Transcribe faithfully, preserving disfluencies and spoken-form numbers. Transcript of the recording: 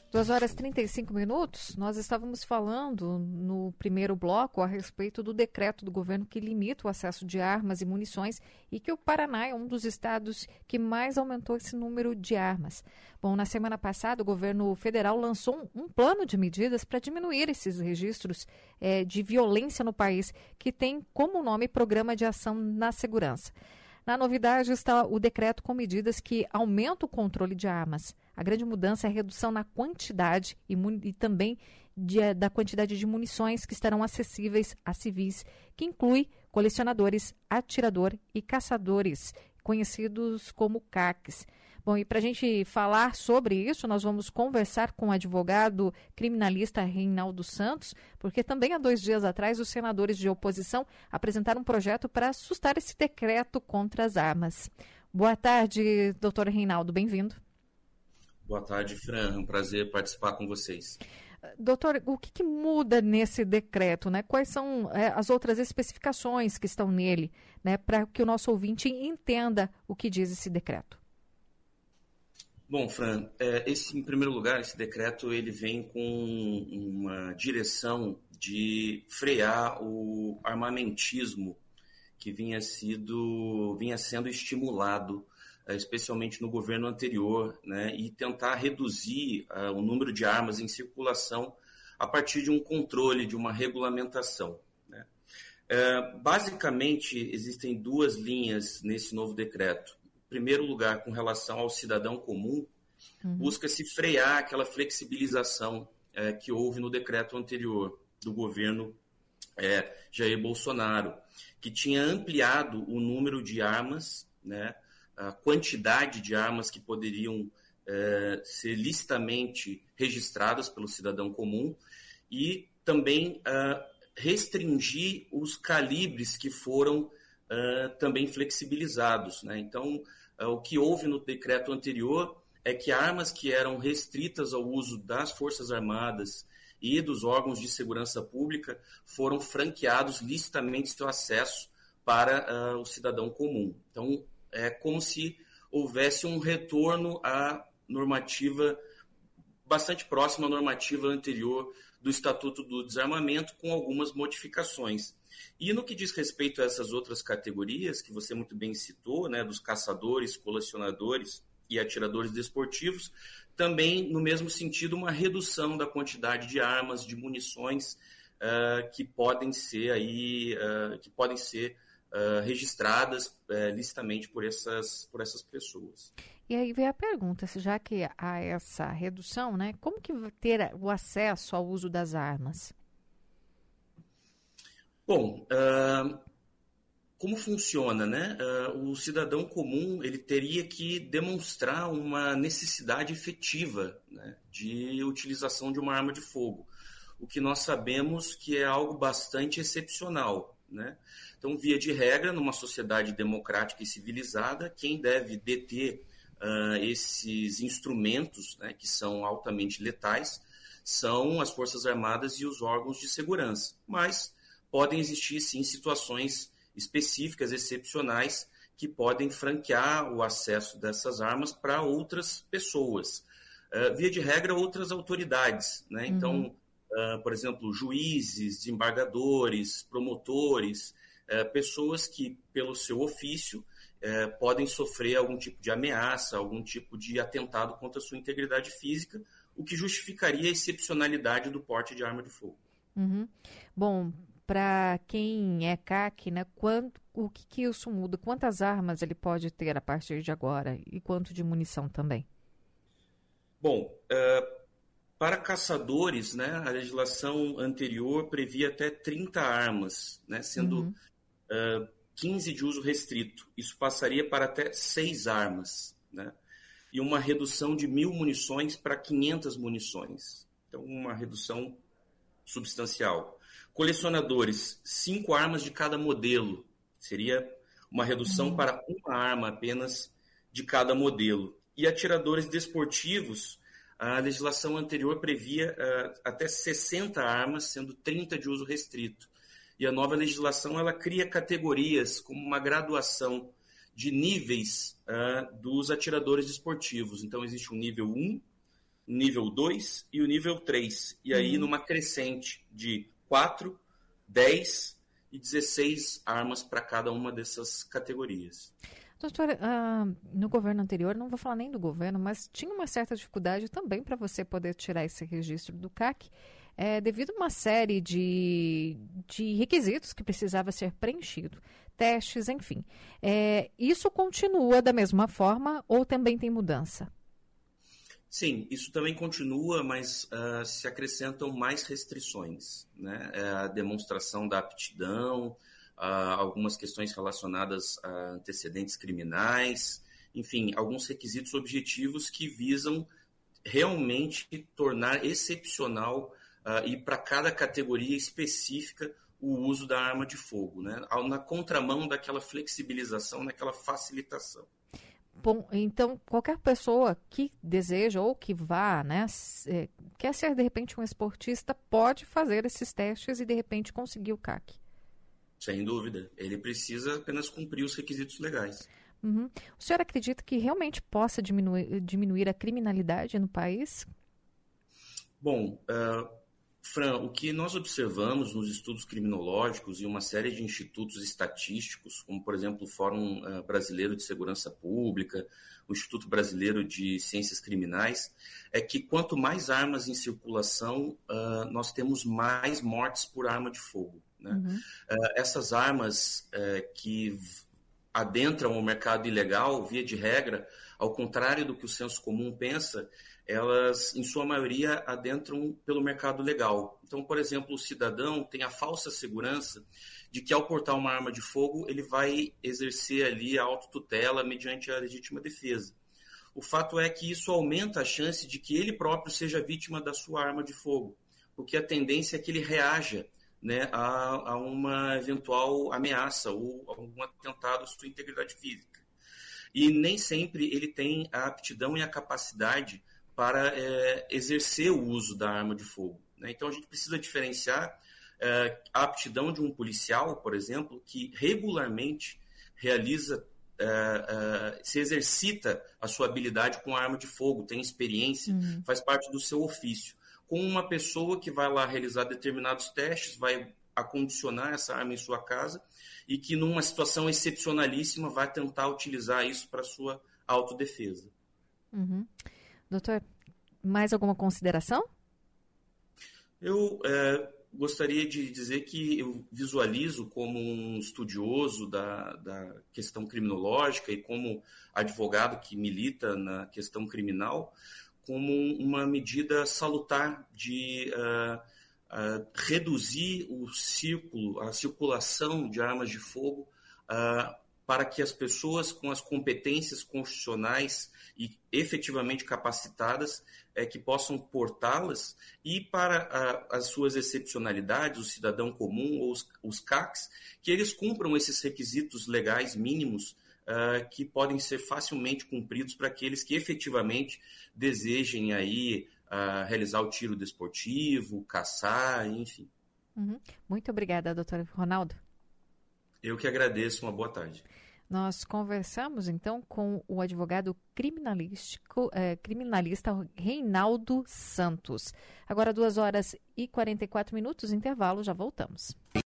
duas horas e trinta e cinco minutos, nós estávamos falando no primeiro bloco a respeito do decreto do governo que limita o acesso de armas e munições e que o Paraná é um dos estados que mais aumentou esse número de armas. Bom, na semana passada o governo federal lançou um, um plano de medidas para diminuir esses registros é, de violência no país, que tem como nome Programa de Ação na Segurança. Na novidade está o decreto com medidas que aumentam o controle de armas. A grande mudança é a redução na quantidade e, e também de, da quantidade de munições que estarão acessíveis a civis, que inclui colecionadores, atirador e caçadores, conhecidos como C A Cs. Bom, e para a gente falar sobre isso, nós vamos conversar com o advogado criminalista Reinaldo Santos, porque também há dois dias atrás os senadores de oposição apresentaram um projeto para assustar esse decreto contra as armas. Boa tarde, doutor Reinaldo, bem-vindo. Boa tarde, Fran, é um prazer participar com vocês. Doutor, o que, que muda nesse decreto, né? Quais são é, as outras especificações que estão nele, né, para que o nosso ouvinte entenda o que diz esse decreto? Bom, Fran, esse, em primeiro lugar, esse decreto ele vem com uma direção de frear o armamentismo que vinha, sido, vinha sendo estimulado, especialmente no governo anterior, né, e tentar reduzir uh, o número de armas em circulação a partir de um controle, de uma regulamentação. Né. Uh, basicamente, existem duas linhas nesse novo decreto. Em primeiro lugar, com relação ao cidadão comum, uhum. busca-se frear aquela flexibilização é, que houve no decreto anterior do governo é, Jair Bolsonaro, que tinha ampliado o número de armas, né, a quantidade de armas que poderiam é, ser licitamente registradas pelo cidadão comum e também é, restringir os calibres que foram Uh, também flexibilizados, né? Então, uh, o que houve no decreto anterior é que armas que eram restritas ao uso das Forças Armadas e dos órgãos de segurança pública foram franqueados licitamente seu acesso para uh, o cidadão comum. Então, é como se houvesse um retorno à normativa bastante próxima à normativa anterior do Estatuto do Desarmamento, com algumas modificações. E no que diz respeito a essas outras categorias, que você muito bem citou, né, dos caçadores, colecionadores e atiradores desportivos, também, no mesmo sentido, uma redução da quantidade de armas, de munições uh, que podem ser, aí, uh, que podem ser uh, registradas uh, licitamente por essas, por essas pessoas. E aí vem a pergunta, já que há essa redução, né, como que vai ter o acesso ao uso das armas? Bom, uh, como funciona, né? Uh, o cidadão comum ele teria que demonstrar uma necessidade efetiva, né, de utilização de uma arma de fogo, o que nós sabemos que é algo bastante excepcional, né? Então, via de regra, numa sociedade democrática e civilizada, quem deve deter uh, esses instrumentos, né, que são altamente letais são as Forças Armadas e os órgãos de segurança, mas podem existir, sim, situações específicas, excepcionais, que podem franquear o acesso dessas armas para outras pessoas. Uh, via de regra, outras autoridades, né? Uhum. Então, uh, por exemplo, juízes, desembargadores, promotores, uh, pessoas que, pelo seu ofício, uh, podem sofrer algum tipo de ameaça, algum tipo de atentado contra a sua integridade física, o que justificaria a excepcionalidade do porte de arma de fogo. Uhum. Bom, para quem é C A C, né, quanto, o que, que isso muda? Quantas armas ele pode ter a partir de agora e quanto de munição também? Bom, uh, para caçadores, né, a legislação anterior previa até trinta armas, né, sendo uhum. uh, quinze de uso restrito. Isso passaria para até seis armas, né, e uma redução de mil munições para quinhentas munições. Então, uma redução substancial. Colecionadores, cinco armas de cada modelo. Seria uma redução uhum. para uma arma apenas de cada modelo. E atiradores desportivos, a legislação anterior previa uh, até sessenta armas, sendo trinta de uso restrito. E a nova legislação ela cria categorias, como uma graduação de níveis uh, dos atiradores desportivos. Então, existe um nível um, nível dois e o nível três. E aí uhum. numa crescente de quatro, dez e dezesseis armas para cada uma dessas categorias. Doutora, uh, no governo anterior, não vou falar nem do governo, mas tinha uma certa dificuldade também para você poder tirar esse registro do C A C, é, devido a uma série de, de requisitos que precisava ser preenchido, testes, enfim. É, isso continua da mesma forma ou também tem mudança? Sim, isso também continua, mas uh, se acrescentam mais restrições, né? É a demonstração da aptidão, Uh, algumas questões relacionadas a antecedentes criminais, enfim, alguns requisitos objetivos que visam realmente tornar excepcional uh, e para cada categoria específica o uso da arma de fogo, né? Na contramão daquela flexibilização, daquela facilitação. Bom, então qualquer pessoa que deseja ou que vá, né, quer ser de repente um esportista, pode fazer esses testes e de repente conseguir o C A C. Sem dúvida. Ele precisa apenas cumprir os requisitos legais. Uhum. O senhor acredita que realmente possa diminuir, diminuir a criminalidade no país? Bom, uh, Fran, o que nós observamos nos estudos criminológicos e uma série de institutos estatísticos, como, por exemplo, o Fórum uh, Brasileiro de Segurança Pública, o Instituto Brasileiro de Ciências Criminais, é que quanto mais armas em circulação, uh, nós temos mais mortes por arma de fogo. Né? Uhum. Uh, essas armas uh, que adentram o mercado ilegal, via de regra, ao contrário do que o senso comum pensa, elas, em sua maioria, adentram pelo mercado legal. Então, por exemplo, o cidadão tem a falsa segurança de que, ao portar uma arma de fogo, ele vai exercer ali a autotutela mediante a legítima defesa. O fato é que isso aumenta a chance de que ele próprio seja vítima da sua arma de fogo, porque a tendência é que ele reaja, né, a, a uma eventual ameaça ou algum atentado à sua integridade física. E nem sempre ele tem a aptidão e a capacidade para é, exercer o uso da arma de fogo. Né? Então, a gente precisa diferenciar é, a aptidão de um policial, por exemplo, que regularmente realiza, é, é, se exercita a sua habilidade com a arma de fogo, tem experiência, uhum. faz parte do seu ofício, com uma pessoa que vai lá realizar determinados testes, vai acondicionar essa arma em sua casa e que, numa situação excepcionalíssima, vai tentar utilizar isso para sua autodefesa. Uhum. Doutor, mais alguma consideração? Eu é, gostaria de dizer que eu visualizo como um estudioso da, da questão criminológica e como advogado que milita na questão criminal, como uma medida salutar de uh, uh, reduzir o círculo, a circulação de armas de fogo uh, para que as pessoas com as competências constitucionais e efetivamente capacitadas é, que possam portá-las e para uh, as suas excepcionalidades, o cidadão comum ou os, os C A Cs, que eles cumpram esses requisitos legais mínimos Uh, que podem ser facilmente cumpridos para aqueles que efetivamente desejem aí, uh, realizar o tiro desportivo, caçar, enfim. Uhum. Muito obrigada, doutor Ronaldo. Eu que agradeço, uma boa tarde. Nós conversamos, então, com o advogado criminalístico, eh, criminalista Reinaldo Santos. Agora, duas horas e quarenta e quatro minutos, intervalo, já voltamos.